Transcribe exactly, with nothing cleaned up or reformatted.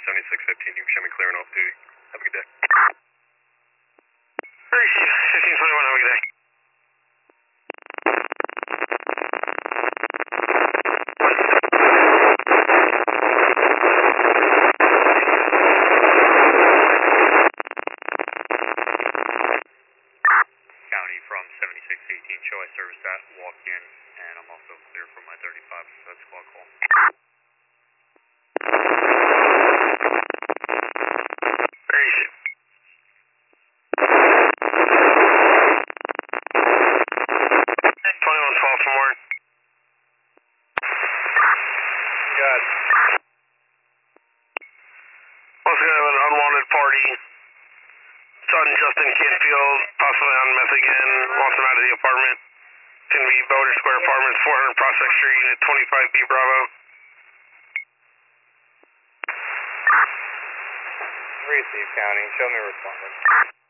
seventy-six fifteen, you can show me clearing off duty. Have a good day. fifteen twenty-one, have a good day. County from seventy-six eighteen, show I service that, walk in, and I'm also clear for my thirty-five, so that's squad call. Very easy. twenty-one twelve for more. Got it. Also gonna have an unwanted party. Son Justin Canfield, possibly on meth again, wants him out of the apartment. It's gonna be Boulder Square Apartments, four hundred Prospect Street, Unit twenty-five B Bravo. Receive County, show me responding.